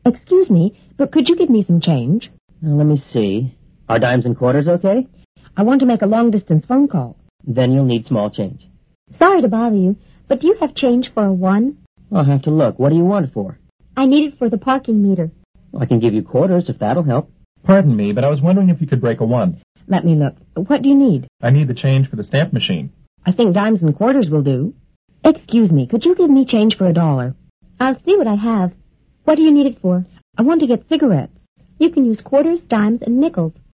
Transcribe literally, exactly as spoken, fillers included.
Excuse me, but could you give me some change? Now, let me see. Are dimes and quarters okay? I want to make a long-distance phone call. Then you'll need small change. Sorry to bother you, but do you have change for a one? I'll have to look. What do you want it for? I need it for the parking meter. Well, I can give you quarters if that'll help. Pardon me, but I was wondering if you could break a one. Let me look. What do you need? I need the change for the stamp machine. I think dimes and quarters will do. Excuse me, could you give me change for a dollar? I'll see what I have. What do you need it for? I want to get cigarettes. You can use quarters, dimes, and nickels.